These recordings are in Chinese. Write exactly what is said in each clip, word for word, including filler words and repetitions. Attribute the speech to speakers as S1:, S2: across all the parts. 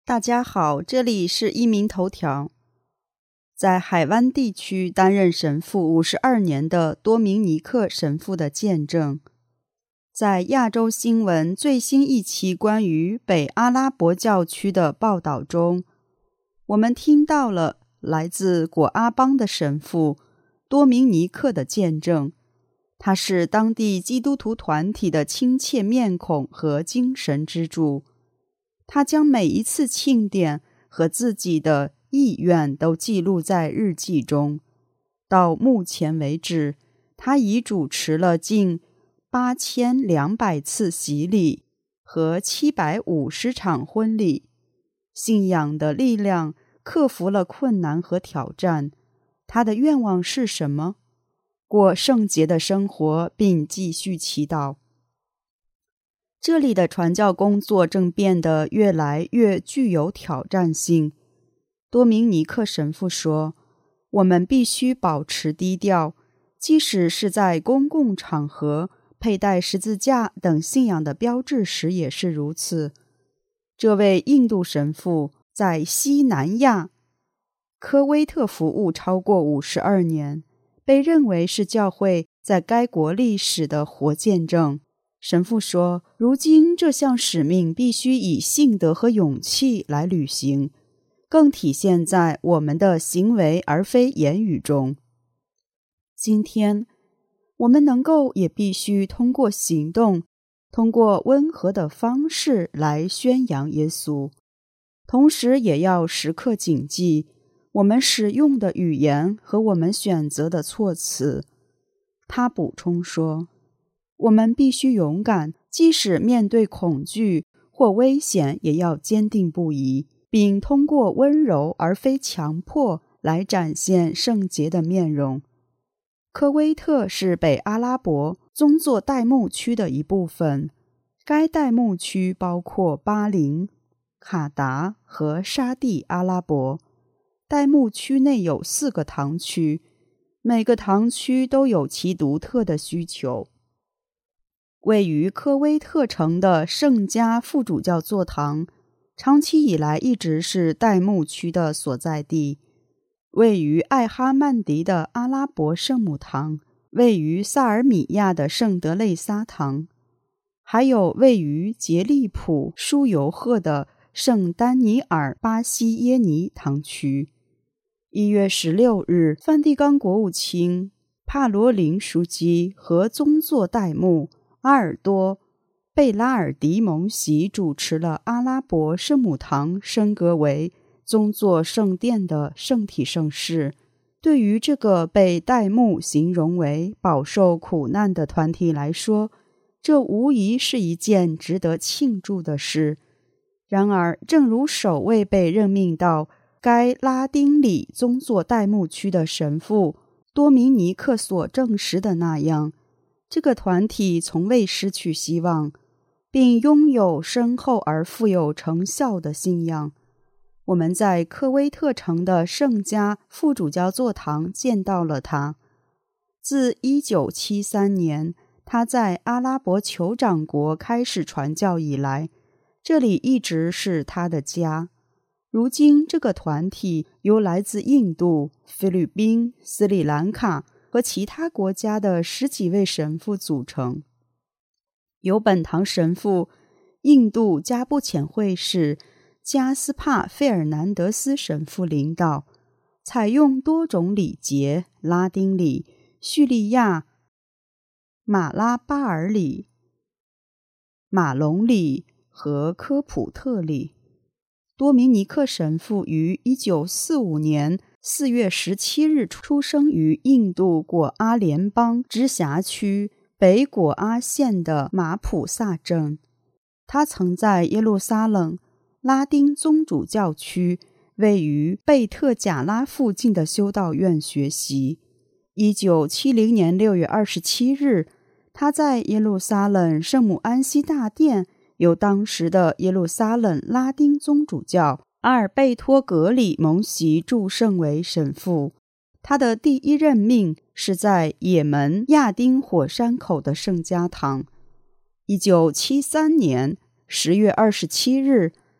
S1: 大家好，这里是一鸣头条。在海湾地区担任神父五十二年的多明尼克神父的见证。在亚洲新闻最新一期关于北阿拉伯教区的报道中，我们听到了来自果阿邦的神父多明尼克的见证。他是当地基督徒团体的亲切面孔和精神支柱。他将每一次庆典和自己的意愿都记录在日记中。到目前为止，他已主持了近八千两百次洗礼和七百五十场婚礼。信仰的力量克服了困难和挑战。他的愿望是什么？过圣洁的生活，并继续祈祷。这里的传教工作正变得越来越具有挑战性。多明尼克神父说，我们必须保持低调，即使是在公共场合佩戴十字架等信仰的标志时也是如此。这位印度神父在西南亚科威特服务超过五十二年，被认为是教会在该国历史的活见证。神父说，如今这项使命必须以信德和勇气来履行，更体现在我们的行为而非言语中。今天，我们能够也必须通过行动，通过温和的方式来宣扬耶稣，同时也要时刻谨记我们使用的语言和我们选择的措辞。他补充说，我们必须勇敢，即使面对恐惧或危险，也要坚定不移，并通过温柔而非强迫来展现圣洁的面容。科威特是北阿拉伯宗座代牧区的一部分，该代牧区包括巴林、卡达和沙地阿拉伯。代牧区内有四个堂区，每个堂区都有其独特的需求。位于科威特城的圣家副主教座堂，长期以来一直是代牧区的所在地。位于艾哈曼迪的阿拉伯圣母堂，位于萨尔米亚的圣德肋撒堂，还有位于杰利普舒尤赫的圣丹尼尔巴西耶尼堂区。一月十六日，梵蒂冈国务卿帕罗林书记和宗座代牧阿尔多·贝拉尔迪蒙席主持了阿拉伯圣母堂升格为宗座圣殿的圣体圣事。对于这个被代牧形容为饱受苦难的团体来说，这无疑是一件值得庆祝的事。然而，正如首位被任命到该拉丁里宗座代牧区的神父多明尼克所证实的那样，这个团体从未失去希望，并拥有深厚而富有成效的信仰。我们在科威特城的圣家副主教座堂见到了他。自一九七三年他在阿拉伯酋长国开始传教以来，这里一直是他的家。如今，这个团体由来自印度、菲律宾、斯里兰卡和其他国家的十几位神父组成，由本堂神父、印度加布浅会士加斯帕·费尔南德斯神父领导，采用多种礼节，拉丁礼、叙利亚、马拉巴尔礼、马龙礼和科普特礼。多明尼克神父于一九四五年四月十七日出生于印度果阿联邦直辖区北果阿县的马普萨镇。他曾在耶路撒冷拉丁宗主教区位于贝特贾拉附近的修道院学习。一九七零年六月二十七日，他在耶路撒冷圣母安息大殿由当时的耶路撒冷拉丁宗主教阿尔贝托·格里蒙席祝圣为神父。他的第一任命是在也门亚丁火山口的圣家堂。一九七三年十月二十七日，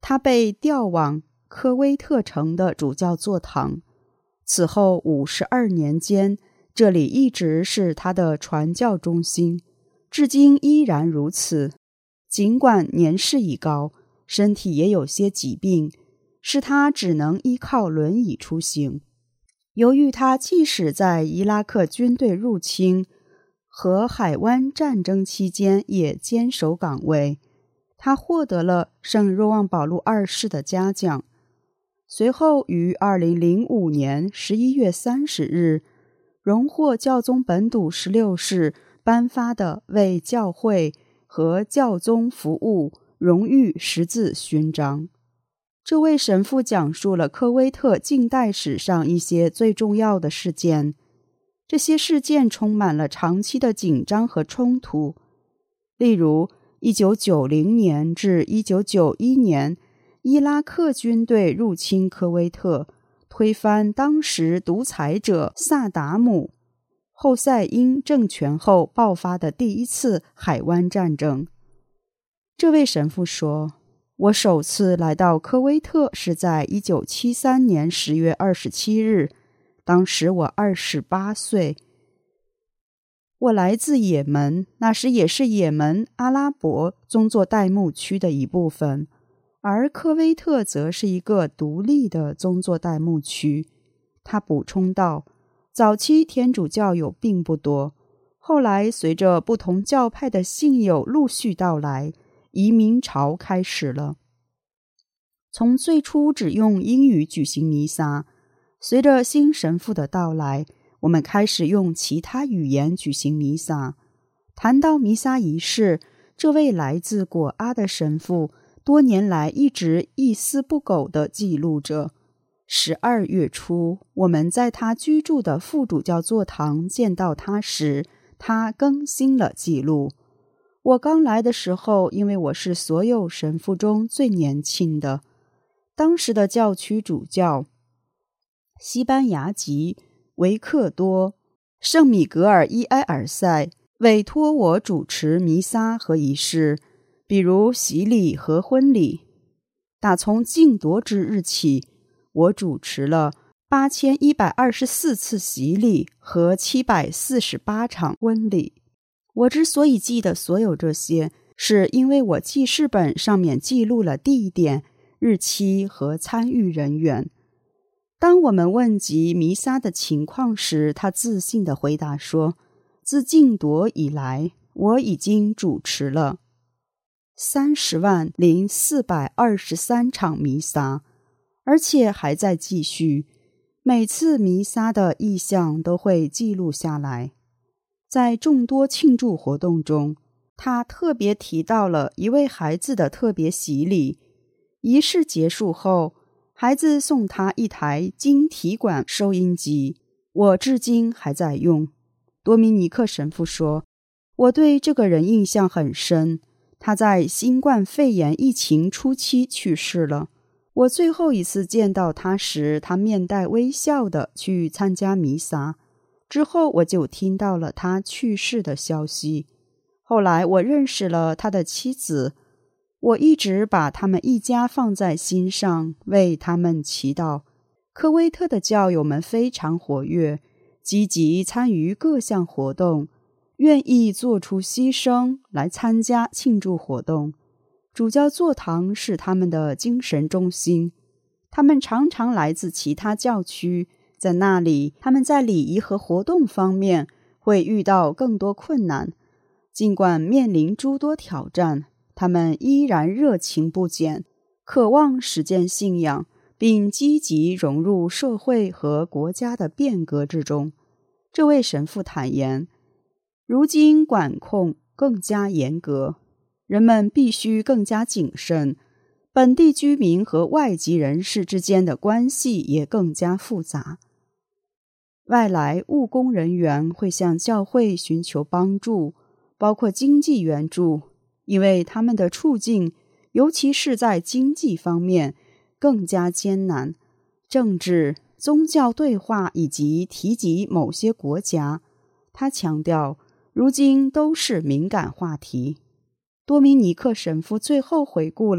S1: 他被调往科威特城的主教座堂。此后五十二年间，这里一直是他的传教中心，至今依然如此。尽管年事已高，身体也有些疾病，使他只能依靠轮椅出行。由于他即使在伊拉克军队入侵和海湾战争期间也坚守岗位，他获得了圣若望保禄二世的嘉奖。随后于二零零五年十一月三十日，荣获教宗本笃十六世颁发的为教会和教宗服务荣誉十字勋章。这位神父讲述了科威特近代史上一些最重要的事件，这些事件充满了长期的紧张和冲突。例如一九九零年至一九九一年，伊拉克军队入侵科威特，推翻当时独裁者萨达姆侯赛因政权后爆发的第一次海湾战争。这位神父说，我首次来到科威特是在一九七三年十月二十七日，当时我二十八岁。我来自也门，那时也是也门阿拉伯宗座代牧区的一部分，而科威特则是一个独立的宗座代牧区。他补充道，早期天主教友并不多，后来随着不同教派的信友陆续到来，移民潮开始了。从最初只用英语举行弥撒，随着新神父的到来，我们开始用其他语言举行弥撒。谈到弥撒仪式，这位来自果阿的神父多年来一直一丝不苟地记录着。十二月初，我们在他居住的副主教座堂见到他时，他更新了记录。我刚来的时候，因为我是所有神父中最年轻的，当时的教区主教西班牙籍维克多·圣米格尔伊埃尔塞委托我主持弥撒和仪式，比如洗礼和婚礼。打从禁夺之日起，我主持了八千一百二十四次洗礼和七百四十八场婚礼。我之所以记得所有这些，是因为我记事本上面记录了地点、日期和参与人员。当我们问及弥撒的情况时，他自信地回答说，自禁夺以来，我已经主持了三十万零四百二十三场弥撒，而且还在继续。每次弥撒的意象都会记录下来。在众多庆祝活动中，他特别提到了一位孩子的特别洗礼。仪式结束后，孩子送他一台晶体管收音机，我至今还在用。多米尼克神父说，我对这个人印象很深，他在新冠肺炎疫情初期去世了。我最后一次见到他时，他面带微笑地去参加弥撒，之后我就听到了他去世的消息。后来我认识了他的妻子，我一直把他们一家放在心上，为他们祈祷。科威特的教友们非常活跃，积极参与各项活动，愿意做出牺牲来参加庆祝活动。主教座堂是他们的精神中心，他们常常来自其他教区，在那里他们在礼仪和活动方面会遇到更多困难。尽管面临诸多挑战，他们依然热情不减，渴望实践信仰，并积极融入社会和国家的变革之中。这位神父坦言，如今管控更加严格，人们必须更加谨慎，本地居民和外籍人士之间的关系也更加复杂。外来务工人员会向教会寻求帮助，包括经济援助，因为他们的处境，尤其是在经济方面，更加艰难。政治、宗教对话以及提及某些国家，他强调，如今都是敏感话题。多米尼克神父最后回顾了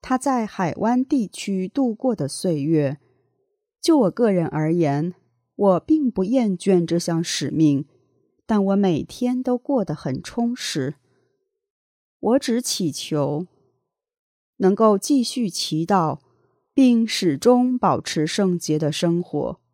S1: 他在海湾地区度过的岁月。就我个人而言，我并不厌倦这项使命，但我每天都过得很充实。我只祈求能够继续祈祷，并始终保持圣洁的生活。